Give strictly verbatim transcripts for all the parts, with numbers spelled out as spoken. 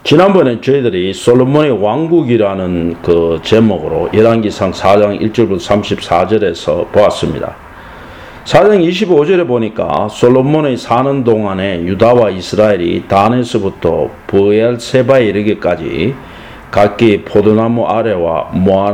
지난번에 저희들이 솔로몬의 왕국이라는 그 제목으로 열왕기상 사 장 일 절부터 삼십사 절에서 보았습니다. 사 장 이십오 절에 보니까 솔로몬의 사는 동안에 유다와 이스라엘이 단에서부터 브엘세바에 이르기까지 각기 포도나무 아래와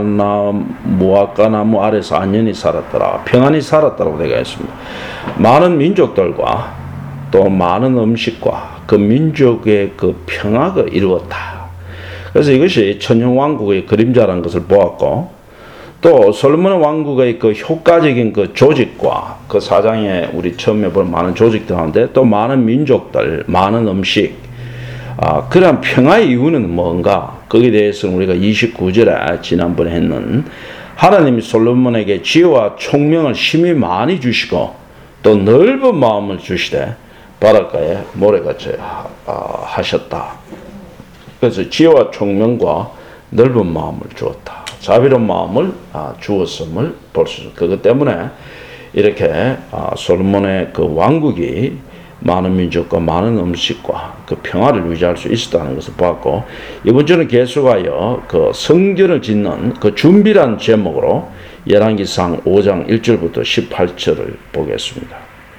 무화과나무 아래서 안전히 살았더라. 평안히 살았다고 되어 있습니다. 많은 민족들과 또 많은 음식과 그 민족의 그 평화가 이루었다. 그래서 이것이 천년왕국의 그림자라는 것을 보았고, 또 솔로몬 왕국의 그 효과적인 그 조직과 그 사장에 우리 처음에 본 많은 조직들 하는데 또 많은 민족들, 많은 음식, 아, 그러한 평화의 이유는 뭔가? 거기에 대해서는 우리가 이십구 절에 지난번에 했는 하나님이 솔로몬에게 지혜와 총명을 심히 많이 주시고 또 넓은 마음을 주시되 바닷가에 모래같이 하셨다. 그래서 지혜와 총명과 넓은 마음을 주었다. 자비로운 마음을 주었음을 볼 수 있습니다. 그것 때문에 이렇게 솔로몬의 그 왕국이 많은 민족과 많은 음식과 그 평화를 유지할 수 있었다는 것을 보았고, 이번 주는 계속하여 그 성전을 짓는 그 준비란 제목으로 열왕기상 오 장 일 절부터 십팔 절을 보겠습니다.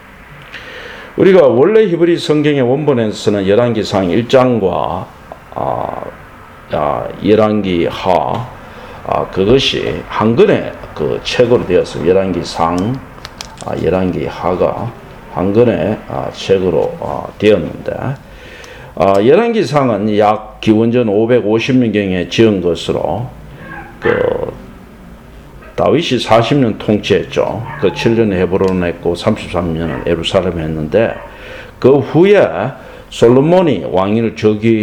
우리가 원래 히브리 성경의 원본에서는 열왕기상 일 장과 아, 아, 열왕기하 아, 그것이 한 권의 그 책으로 되었습니다. 열왕기상, 아, 열왕기하가 한 권의 아, 책으로 아, 되었는데, 아, 열왕기상은 약 기원전 오백오십 년경에 지은 것으로 그 다윗이 사십 년 통치했죠. 그 칠 년 헤브론을 했고 삼십삼 년은 예루살렘을 했는데, 그 후에 솔로몬이 왕위를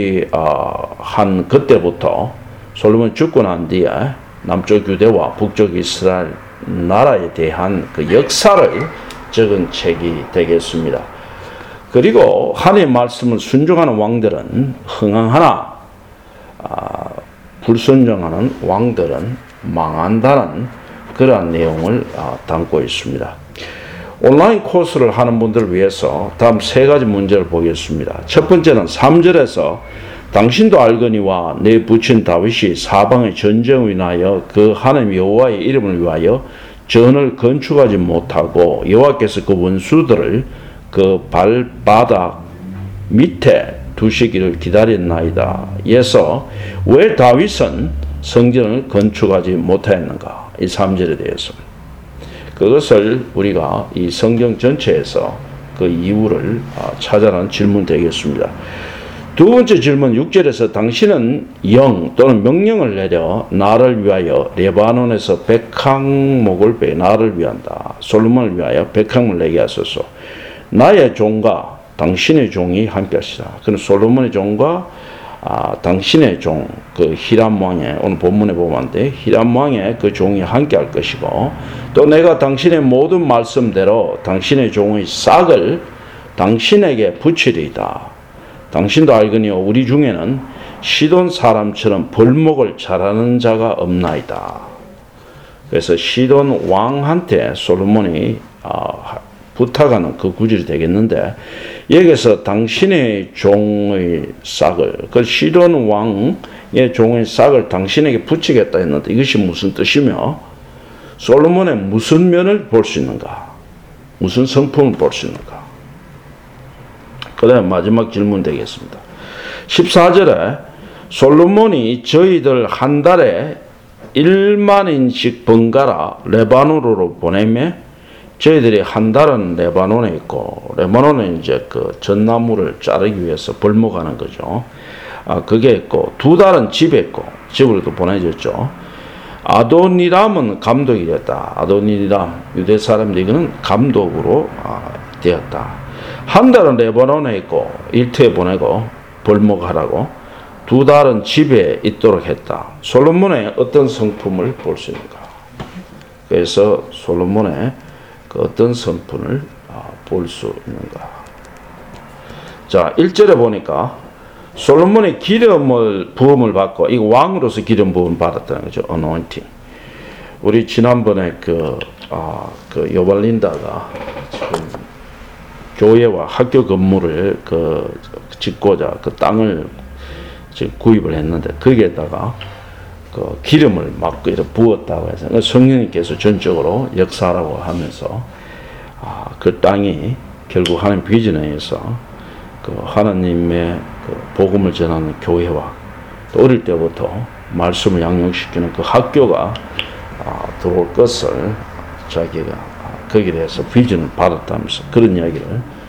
즉위한 그때부터 솔로몬이 죽고 난 뒤에 남쪽 유대와 북쪽 이스라엘 나라에 대한 그 역사를 적은 책이 되겠습니다. 그리고 하나님의 말씀을 순종하는 왕들은 흥황하나 아, 불순종하는 왕들은 망한다는 그러한 내용을 아, 담고 있습니다. 온라인 코스를 하는 분들을 위해서 다음 세 가지 문제를 보겠습니다. 첫 번째는 삼 절에서 당신도 알거니와 내 부친 다윗이 사방의 전쟁을 위하여 그 하나님 여호와의 이름을 위하여 전을 건축하지 못하고 여호와께서 그 원수들을 그 발바닥 밑에 두시기를 기다렸나이다. 예서 왜 다윗은 성전을 건축하지 못하였는가? 이 삼 절에 대해서 그것을 우리가 이 성경 전체에서 그 이유를 찾아라는 질문 되겠습니다. 두 번째 질문 육 절에서 당신은 영 또는 명령을 내려 나를 위하여 레바논에서 백항목을 빼 나를 위한다. 솔로몬을 위하여 백항목을 내게 하소서. 나의 종과 당신의 종이 함께 하시라. 그는 솔로몬의 종과 아, 당신의 종, 그 히람 왕의, 오늘 본문에 보면데 히람 왕의 그 종이 함께 할 것이고, 또 내가 당신의 모든 말씀대로 당신의 종의 싹을 당신에게 붙이리이다. 당신도 알거니와 우리 중에는 시돈 사람처럼 벌목을 잘하는 자가 없나이다. 그래서 시돈 왕한테 솔로몬이 아, 부탁하는 그 구절이 되겠는데, 여기서 당신의 종의 싹을, 그 시돈 왕의 종의 싹을 당신에게 붙이겠다 했는데 이것이 무슨 뜻이며 솔로몬의 무슨 면을 볼 수 있는가? 무슨 성품을 볼 수 있는가? 그 다음 마지막 질문 되겠습니다. 십사 절에 솔로몬이 저희들 한 달에 일만인씩 번갈아 레바논으로 보내며 저희들이 한 달은 레바논에 있고, 레바논에 이제 그 전나무를 자르기 위해서 벌목하는 거죠. 아, 그게 있고, 두 달은 집에 있고, 집으로 또 보내줬죠. 아도니람은 감독이 되었다. 아도니람, 유대 사람들 이거는 감독으로 아, 되었다. 한 달은 레바논에 있고, 일터에 보내고, 벌목하라고, 두 달은 집에 있도록 했다. 솔로몬의 어떤 성품을 볼 수 있는가? 그래서 솔로몬의 그 어떤 성품을 볼 수 있는가? 자, 일 절에 보니까 솔로몬의 기름을 부음을 받고, 이거 왕으로서 기름 부음 받았다는 거죠. anointing. 우리 지난번에 그, 아, 그 요발린다가 지금 교회와 학교 건물을 그 짓고자 그 땅을 지금 구입을 했는데 거기에다가 그 기름을 막 이렇게 부었다고 해서 성령님께서 전적으로 역사라고 하면서 아, 그 땅이 결국 하나님 비전에 의해서 그 하나님의 그 복음을 전하는 교회와 또 어릴 때부터 말씀을 양육시키는 그 학교가 아, 들어올 것을 자기가 거기에 대해서 비전을 받았다면서 그런 이야기를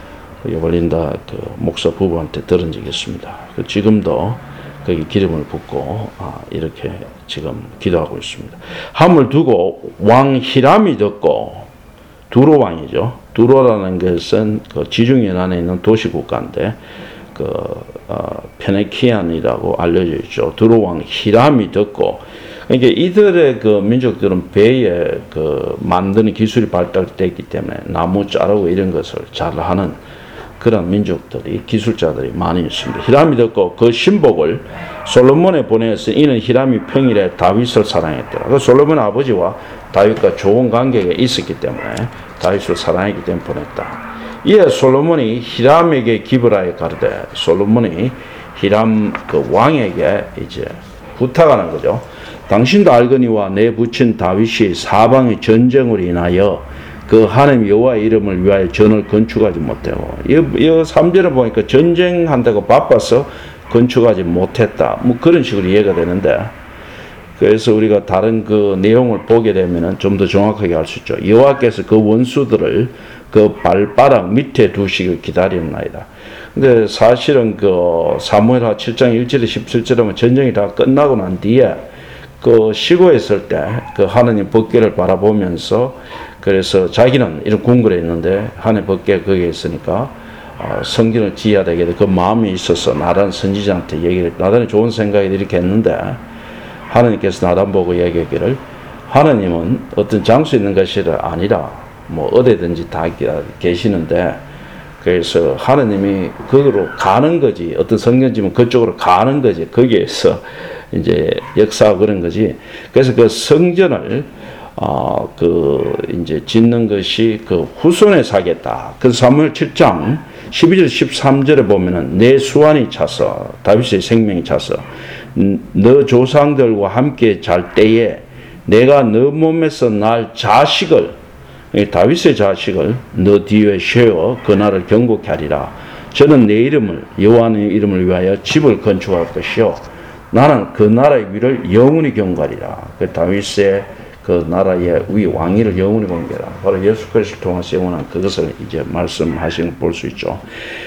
여벌린다 그 목사 부부한테 들은 적이 있습니다. 그 지금도 거기 기름을 붓고 아, 이렇게 지금 기도하고 있습니다. 함을 두고 왕 히람이 듣고 두로 왕이죠. 두로라는 것은 그 지중해안에 있는 도시국가인데 그 어, 페네키안이라고 알려져 있죠. 두로 왕 히람이 듣고 그러니까 이들의 그 민족들은 배에 그 만드는 기술이 발달되어 있기 때문에 나무 자르고 이런 것을 잘하는 그런 민족들이 기술자들이 많이 있습니다. 히람이 듣고 그 신복을 솔로몬에 보내서 이는 히람이 평일에 다윗을 사랑했더라. 그 솔로몬 아버지와 다윗과 좋은 관계가 있었기 때문에 다윗을 사랑했기 때문에 보냈다. 이에 솔로몬이 히람에게 기브라에 가르되 솔로몬이 히람 그 왕에게 이제 부탁하는 거죠. 당신도 알거니와 내 부친 다윗이 사방의 전쟁으로 인하여 그 하나님 여호와의 이름을 위하여 전을 건축하지 못하고 이 삼 절에 보니까 전쟁한다고 바빠서 건축하지 못했다. 뭐 그런 식으로 이해가 되는데 그래서 우리가 다른 그 내용을 보게 되면은 좀 더 정확하게 알 수 있죠. 여호와께서 그 원수들을 그 발바닥 밑에 두시길 기다리나이다. 근데 사실은 그 사무엘하 칠 장 일 절에 십칠 절에 보면 전쟁이 다 끝나고 난 뒤에 그 쉬고 있을 때 그 하나님 법궤를 바라보면서 그래서 자기는 이런 궁궐에 있는데 하나님 법궤 거기에 있으니까 어, 성전을 지어야 되겠다. 그 마음이 있어서 나단 선지자한테 얘기를 나단이 좋은 생각이 이렇게 했는데 하나님께서 나단 보고 얘기하기를 하나님은 어떤 장소에 있는 것이 아니라 뭐 어디든지 다 계시는데 그래서 하나님이 거기로 가는 거지 어떤 성전 지면 그쪽으로 가는 거지 거기에서 이제 역사하고 그런 거지. 그래서 그 성전을 어, 그 이제 짓는 것이 그 후손에 사겠다. 그 사무엘 칠 장 십이 절 십삼 절에 보면은 내 수완이 차서 다윗의 생명이 차서 너 조상들과 함께 잘 때에 내가 너 몸에서 날 자식을 다윗의 자식을 너 뒤에 세워 그 나라를 경고케 하리라. 저는 내 이름을 여호와의 이름을 위하여 집을 건축할 것이요 나는 그 나라의 위를 영원히 경고하리라. 그 다윗의 그 나라의 위 왕위를 영원히 경고하라. 바로 예수 그리스도를 통해서 영원한 그것을 이제 말씀하시는 걸 볼 수 있죠.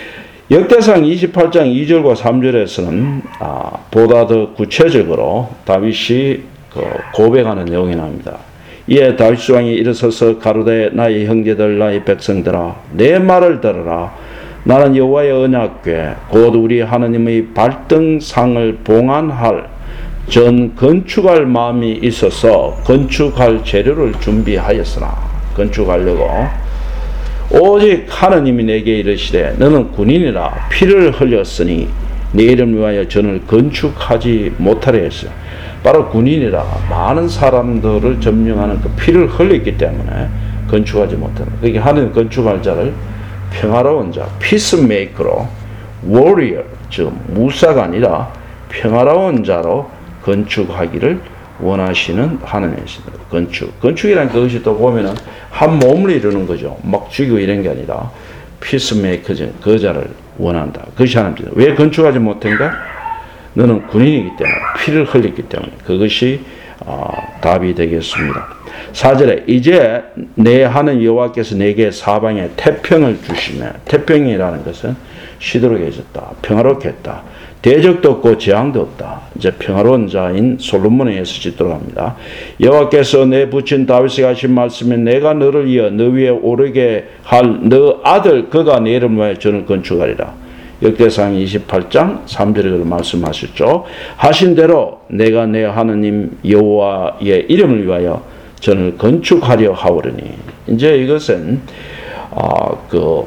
역대상 이십팔 장 이 절과 삼 절에서는 아, 보다 더 구체적으로 다윗이 그 고백하는 내용이 나옵니다. 이에 다윗 왕이 일어서서 가로되 나의 형제들 나의 백성들아 내 말을 들으라. 나는 여호와의 언약궤 곧 우리 하나님의 발등상을 봉안할 전 건축할 마음이 있어서 건축할 재료를 준비하였으나 건축하려고 오직 하나님이 내게 이르시되 너는 군인이라 피를 흘렸으니 내 이름을 위하여 전을 건축하지 못하려 했어요. 바로 군인이라 많은 사람들을 점령하는 그 피를 흘렸기 때문에 건축하지 못한다. 그게 하나님 건축할 자를 평화로운 자, 피스메이커로 워리어, 즉 무사가 아니라 평화로운 자로 건축하기를 원하시는 하나님이십니다. 건축. 건축이라는 것이 또 보면은 한 몸을 이루는 거죠. 막 죽이고 이런 게 아니라 피스메이커죠. 그 자를 원한다. 그것이 하나님입니다. 왜 건축하지 못한가? 너는 군인이기 때문에 피를 흘렸기 때문에 그것이 어, 답이 되겠습니다. 사 절에 이제 내 하는 여호와께서 내게 사방에 태평을 주시며 태평이라는 것은 시들하게 해줬다. 평화롭게 했다. 대적도 없고 재앙도 없다. 이제 평화로운 자인 솔로몬에 의해서 짓도록 합니다. 여호와께서 내 부친 다윗에게 하신 말씀에 내가 너를 이어 너 위에 오르게 할 너 아들 그가 내 이름을 위하여 전을 건축하리라. 역대상 이십팔 장 삼 절에 말씀하셨죠. 하신 대로 내가 내 하나님 여호와의 이름을 위하여 전을 건축하려 하오르니. 이제 이것은 어, 그,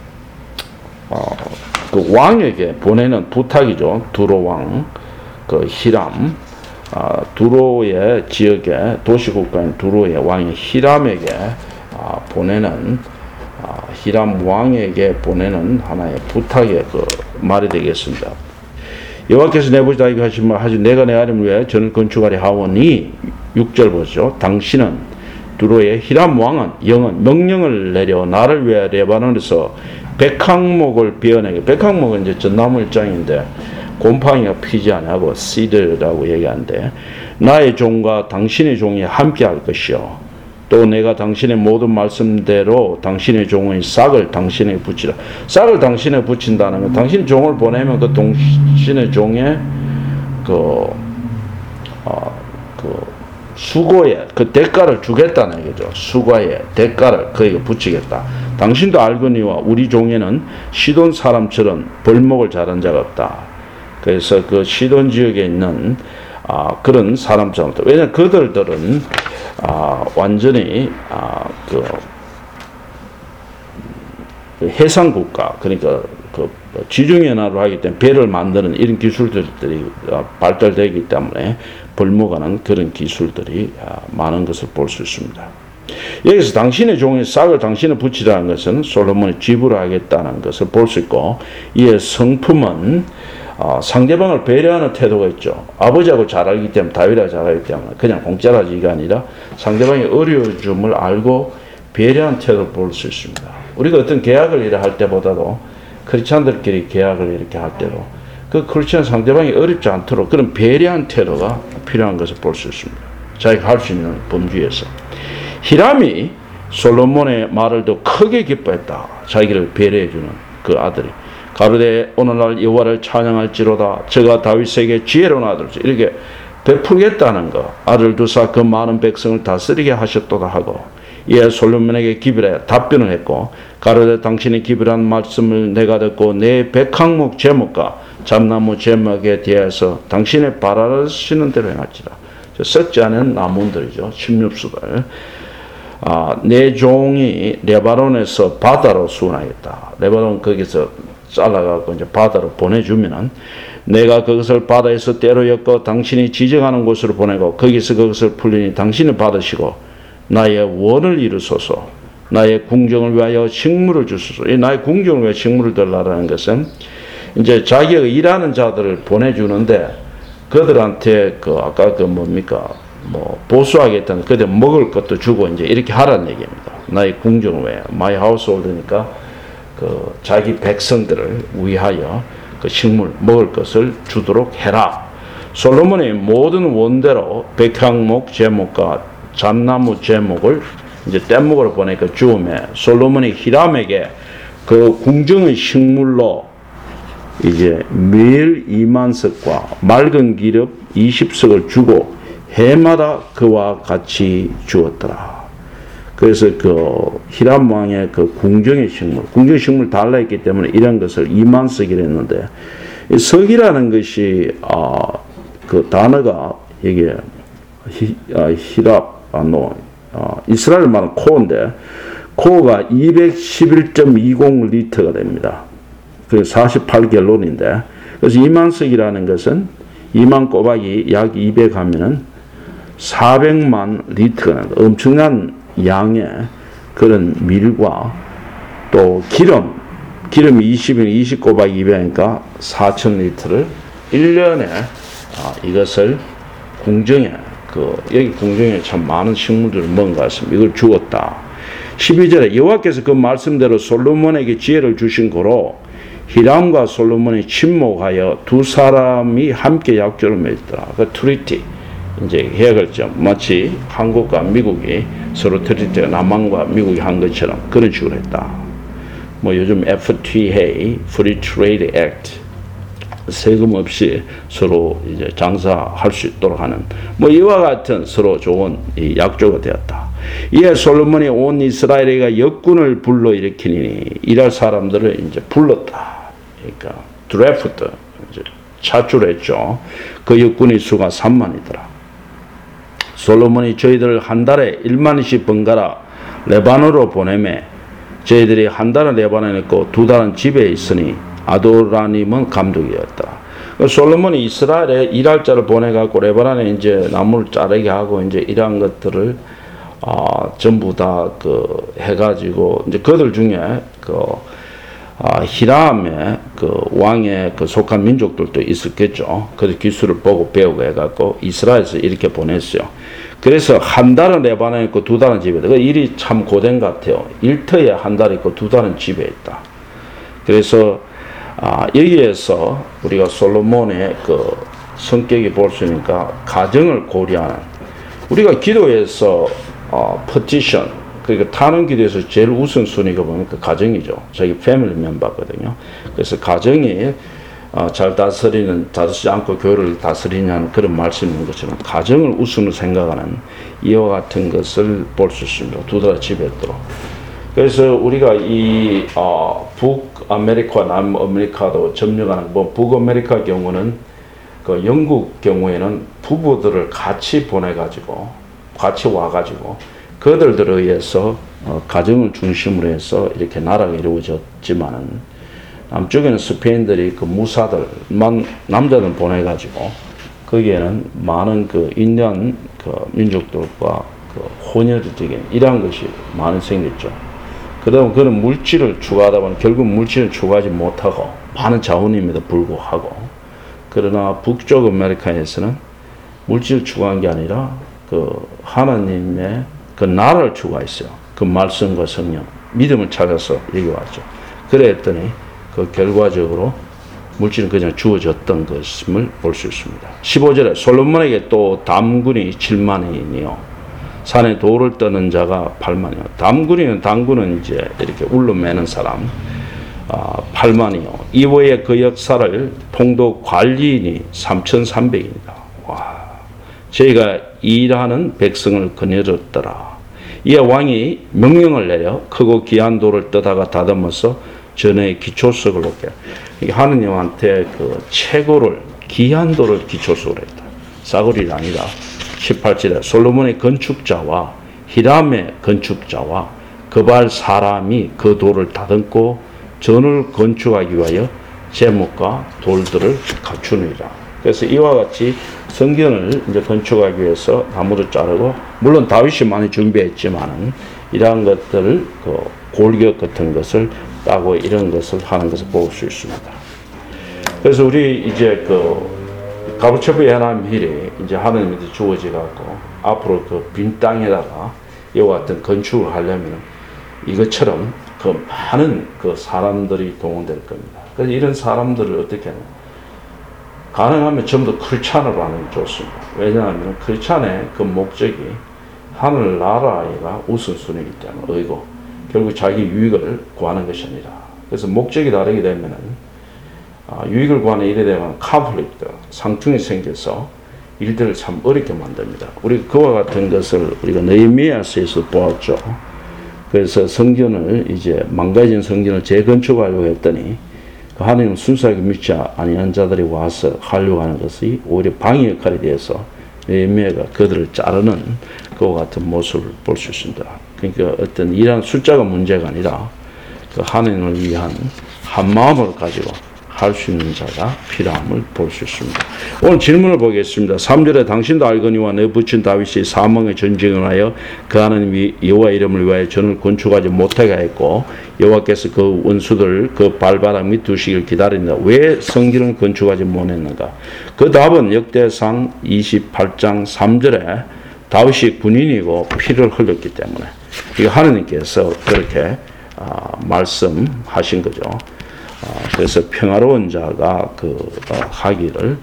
어, 그 왕에게 보내는 부탁이죠. 두로 왕, 그 히람, 어, 두로의 지역의 도시국가인 두로의 왕이 히람에게 어, 보내는 어, 히람 왕에게 보내는 하나의 부탁의 그 말이 되겠습니다. 여호와께서 내보시다 이거 하시면 하지 내가 내 아름을 위해 전을 건축하려 하오니 육 절 보죠. 당신은 두로의 히람 왕은 영은 명령을 내려 나를 위해 레바논에서 백항목을 베어내게. 백항목은 이제 전나무 일장인데 곰팡이가 피지 아니하고 씨드라고 얘기하는데 나의 종과 당신의 종이 함께 할 것이요 또 내가 당신의 모든 말씀대로 당신의 종의 싹을 당신에게 붙이라. 싹을 당신에게 붙인다는 건 당신 종을 보내면 그 당신의 종의 그, 어, 그 수고에 그 대가를 주겠다는 얘기죠. 수고의 대가를 그에게 붙이겠다. 당신도 알거니와 우리 종에는 시돈 사람처럼 벌목을 자른 자가 없다. 그래서 그 시돈 지역에 있는 아, 그런 사람처럼, 왜냐하면 그들들은 아, 완전히 아, 그, 그 해상 국가, 그러니까 그 지중해나로 하기 때문에 배를 만드는 이런 기술들이 발달되기 때문에 벌목하는 그런 기술들이 많은 것을 볼 수 있습니다. 여기서 당신의 종의 싹을 당신에 붙이라는 것은 솔로몬이 지불하겠다는 것을 볼 수 있고, 이의 성품은 어, 상대방을 배려하는 태도가 있죠. 아버지하고 잘 알기 때문에, 다윗하고 잘 알기 때문에 그냥 공짜로 하지가 아니라 상대방의 어려움을 알고 배려하는 태도를 볼 수 있습니다. 우리가 어떤 계약을 이렇게 할 때보다도 크리스찬들끼리 계약을 이렇게 할 때도 그 크리스찬 상대방이 어렵지 않도록 그런 배려한 태도가 필요한 것을 볼 수 있습니다. 자기가 할 수 있는 범주에서. 히람이 솔로몬의 말을 더 크게 기뻐했다. 자기를 배려해주는 그 아들이. 가로되 오늘날 여호와를 찬양할지로다. 저가 다윗에게 지혜로운 아들 이렇게 베풀겠다는 것. 아들 두사 그 많은 백성을 다스리게 하셨도다 하고, 이에 솔로몬에게 기별해 답변을 했고, 가로되 당신이 기별한 말씀을 내가 듣고 내 백항목 제목과 잠나무 제목에 대해서 당신의 바라시는 대로 행할지라. 썩지 않은 나무들이죠. 침엽수들. 아, 내 종이 레바논에서 바다로 수원하겠다. 레바논 거기서 잘라갖고 이제 바다로 보내주면은 내가 그것을 바다에서 때로 엮어 당신이 지정하는 곳으로 보내고 거기서 그것을 풀리니 당신이 받으시고 나의 원을 이루소서. 나의 궁정을 위하여 식물을 주소서. 이 나의 궁정을 위하여 식물을 달라라는 것은 이제 자기가 일하는 자들을 보내주는데 그들한테 그 아까 그 뭡니까 뭐 보수하겠다는 그들 먹을 것도 주고 이제 이렇게 하라는 얘기입니다. 나의 궁정을 위하여 마이 하우스홀드니까 그 자기 백성들을 위하여 그 식물 먹을 것을 주도록 해라. 솔로몬의 모든 원대로 백향목 제목과 잠나무 제목을 이제 뗏목으로 보내니까 주음에 솔로몬이 히람에게 그 궁정의 식물로 이제 매일 이만 석과 맑은 기름 이십 석을 주고 해마다 그와 같이 주었더라. 그래서 그 히람 왕의 그 궁정의 식물, 궁정의 식물 달라 했기 때문에 이런 것을 이만 석이라 했는데, 이 석이라는 것이 아, 그 단어가 이게 히, 아, 히랍, 아, 노, 아, 이스라엘 말은 코어인데 코어가 이백십일 점 이십 리터가 됩니다. 그 사십팔 갤론인데, 그래서 이만 석이라는 것은 이만 꼬박이 약 이백 하면은 사백만 리터가 납니다. 엄청난 양의 그런 밀과 또 기름, 기름이 이십이면 이십 꼬박이 이백이니까 사천 리터를 일 년에 아, 이것을 궁정에 그 여기 궁정에 참 많은 식물들을 먹은 것 같습니다. 이걸 주었다. 십이 절에 여호와께서 그 말씀대로 솔로몬에게 지혜를 주신 거로 히람과 솔로몬이 침묵하여 두 사람이 함께 약조를 맺었더라. 그 트리티 이제 계약을죠. 마치 한국과 미국이 서로 트리티가 남한과 미국이 한 것처럼 그런 식으로 했다. 뭐 요즘 에프티에이, Free Trade Act, 세금 없이 서로 이제 장사할 수 있도록 하는 뭐 이와 같은 서로 좋은 이 약조가 되었다. 이에 솔로몬이 온 이스라엘에게 역군을 불러 일으키니 일할 사람들을 이제 불렀다. 그러니까 드래프트 이제 차출했죠. 그 역군의 수가 삼만이더라. 솔로몬이 저희들을 한 달에 일만씩 번갈아 레바논으로 보내매 저희들이 한 달은 레바논에 있고 두 달은 집에 있으니 아도라님은 감독이었다. 솔로몬이 이스라엘에 일할 자를 보내갖고 레바논에 이제 나무를 자르게 하고 이제 이러한 것들을 어, 전부 다 그 해가지고 이제 그들 중에 그 아, 히람의 그 왕의 그 속한 민족들도 있었겠죠. 그래서 기술을 보고 배우고 해갖고 이스라엘에서 이렇게 보냈어요. 그래서 한 달은 레바논에 있고 두 달은 집에 있다. 그 일이 참 고된 것 같아요. 일터에 한 달 있고 두 달은 집에 있다. 그래서 아, 여기에서 우리가 솔로몬의 그 성격이 볼 수 있으니까 가정을 고려하는, 우리가 기도에서 어, 포지션, 그러니까 타는 기도에서 제일 우선순위가 보니까 가정이죠. 저기 패밀리 멤버거든요. 그래서 가정이 어, 잘 다스리는, 다스리지 않고 교회를 다스리냐는 그런 말씀이 있는 것처럼 가정을 우선으로 생각하는 이와 같은 것을 볼 수 있습니다. 두 달 집에 있도록. 그래서 우리가 이 어, 북아메리카, 남아메리카도 점령하는, 뭐 북아메리카 경우는 그 영국 경우에는 부부들을 같이 보내가지고 같이 와가지고 그들들에 의해서 어, 가정을 중심으로 해서 이렇게 나라가 이루어졌지만은 남쪽에는 스페인들이 그 무사들만 남자들 보내가지고 거기에는 많은 그 인디안 그 민족들과 그 혼혈적인 이러한 것이 많이 생겼죠. 그다음 그런 물질을 추구하다 보면 결국 물질을 추구하지 못하고 많은 자원임에도 불구하고, 그러나 북쪽 아메리카에서는 물질을 추구한 게 아니라 그 하나님의 그 나라를 추구했어요. 그 말씀과 성령, 믿음을 찾아서 여기 왔죠. 그랬더니 그 결과적으로 물질은 그냥 주어졌던 것임을 볼 수 있습니다. 십오 절에 솔로몬에게 또 담군이 칠만이니요 산에 돌을 떠는 자가 팔만이요. 담군이는 당군은 이제 이렇게 울로 매는 사람, 아, 팔만이요. 이후에 그 역사를 통도 관리인이 삼천삼백입니다. 와, 저희가 일하는 백성을 거느렸더라. 이에 왕이 명령을 내려 크고 귀한 돌을 떠다가 다듬어서 전에 기초석을 놓게. 하느님한테 그 최고를, 귀한 돌을 기초석으로 했다. 싸구리가 아니라 십팔 절에 솔로몬의 건축자와 히람의 건축자와 그발 사람이 그 돌을 다듬고 전을 건축하기 위하여 제목과 돌들을 갖추느니라. 그래서 이와 같이 성전을 이제 건축하기 위해서 나무를 자르고, 물론 다윗이 많이 준비했지만은 이러한 것들을 그 골격 같은 것을 따고 이런 것을 하는 것을 볼 수 있습니다. 그래서 우리 이제 그 가부초부 해남 힐이 이제 하나님한테 주어져 갖고 앞으로 그 빈 땅에다가 이와 같은 건축을 하려면 이것처럼 그 많은 그 사람들이 동원될 겁니다. 그래서 이런 사람들을 어떻게 하냐, 가능하면 전부 다 크리스찬으로 하는 게 좋습니다. 왜냐하면 크리스찬의 그 목적이 하늘나라가 우선순위이기 때문에 의고 결국 자기 유익을 구하는 것이 아니라, 그래서 목적이 다르게 되면은 아, 유익을 구하는 일에 대한 컨플릭트, 상충이 생겨서 일들을 참 어렵게 만듭니다. 우리 그와 같은 것을 우리가 느헤미야서에서 보았죠. 그래서 성전을 이제 망가진 성전을 재건축하려고 했더니 그 하나님 순수하게 믿지 아니한 자들이 와서 하려고 하는 것이 오히려 방해 역할이 되어서 느헤미야가 그들을 자르는 그와 같은 모습을 볼 수 있습니다. 그러니까 어떤 이러한 숫자가 문제가 아니라 그 하나님을 위한 한 마음을 가지고 할 수 있는 자가 필요함을 볼 수 있습니다. 오늘 질문을 보겠습니다. 삼 절에 당신도 알거니와 내 부친 다윗이 사망의 전쟁을 하여 그 하나님 여호와 이름을 위하여 전을 건축하지 못하게 했고 여호와께서 그 원수들 그 발바닥 두시기를 기다린다. 왜 성전을 건축하지 못했는가? 그 답은 역대상 이십팔 장 삼 절에 다윗이 군인이고 피를 흘렸기 때문에 이 하나님께서 그렇게 아, 말씀하신 거죠. 그래서 평화로운 자가 그 하기를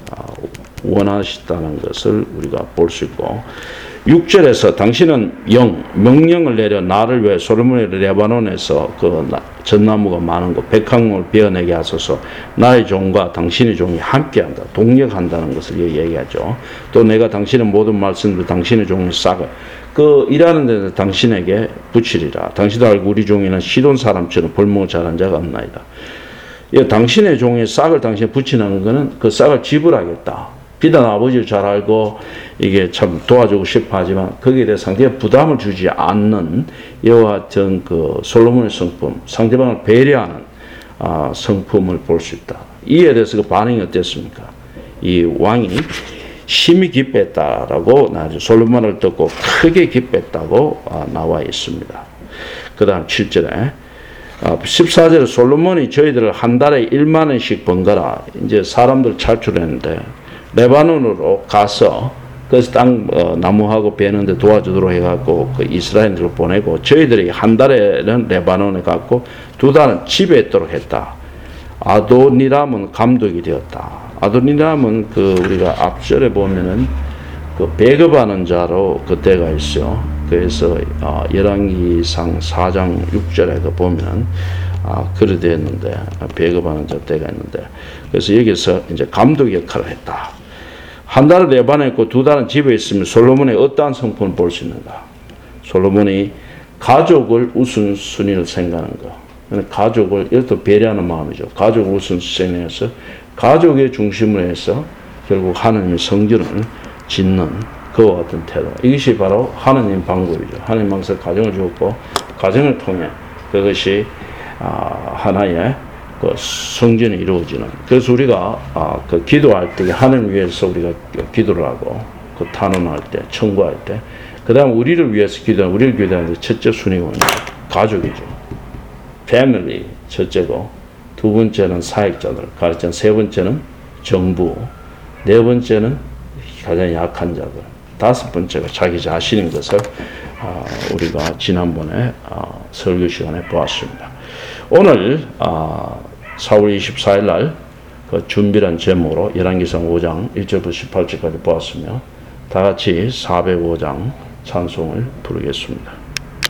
원하시다는 것을 우리가 볼 수 있고, 육 절에서 당신은 영 명령을 내려 나를 위해 솔로몬의 레바논에서 그 전나무가 많은 곳 백향목을 베어내게 하소서. 나의 종과 당신의 종이 함께한다, 동력한다는 것을 얘기하죠. 또 내가 당신의 모든 말씀도 당신의 종의 싹을 그 일하는 데서 당신에게 붙이리라. 당신도 알고 우리 종이는 시돈 사람처럼 벌목을 잘한 자가 없나이다. 예, 당신의 종의 싹을 당신에 붙이는 것은 그 싹을 지불하겠다. 비단 아버지를 잘 알고 이게 참 도와주고 싶어 하지만 거기에 대해 상대에 부담을 주지 않는 이와 같은 그 솔로몬의 성품, 상대방을 배려하는 아, 성품을 볼 수 있다. 이에 대해서 그 반응이 어땠습니까? 이 왕이 심히 기뻐했다라고 솔로몬을 듣고 크게 기뻐했다고 아, 나와 있습니다. 그 다음 칠 절에 십사 절에 솔로몬이 저희들을 한 달에 일만 원씩 번거라. 이제 사람들 탈출했는데 레바논으로 가서 그래서 땅 어, 나무하고 베는데 도와주도록 해갖고 그 이스라엘들을 보내고 저희들이 한 달에는 레바논에 갔고 두 달은 집에 있도록 했다. 아도니람은 감독이 되었다. 아도니람은 그 우리가 앞절에 보면은 그 배급하는 자로 그때가 있어. 그래서 어, 열왕기상 사 장 육 절에 그 보면은 아, 그래 되었는데 배급하는 자 때가 있는데 그래서 여기서 이제 감독 역할을 했다. 한 달을 레바논에 있고 두 달은 집에 있으면 솔로몬의 어떠한 성품을 볼 수 있는가? 솔로몬이 가족을 우선순위를 생각하는 거. 가족을 이것도 배려하는 마음이죠. 가족을 우선순위해서 가족의 중심으로 해서 결국 하나님의 성전을 짓는 그와 같은 태도. 이것이 바로 하나님 방법이죠. 하나님 항상 가정을 주었고 가정을 통해 그것이 아, 하나의 그 성전이 이루어지는. 그래서 우리가 아, 그 기도할 때 하나님을 위해서 우리가 기도를 하고 그 탄원할 때, 청구할 때, 그 다음 우리를 위해서 기도하는 우리를 기도하는 첫째 순위가 가족이죠. 패밀리 첫째고 두 번째는 사역자들, 가르쳐 세 번째는 정부, 네 번째는 가장 약한 자들, 다섯 번째가 자기 자신인 것을 아, 우리가 지난번에 아, 설교 시간에 보았습니다. 오늘 아, 사월 이십사 일 날 그 준비란 제목으로 열왕기상 오 장 일 절부터 십팔 절까지 보았으며 다 같이 사백오 장 찬송을 부르겠습니다.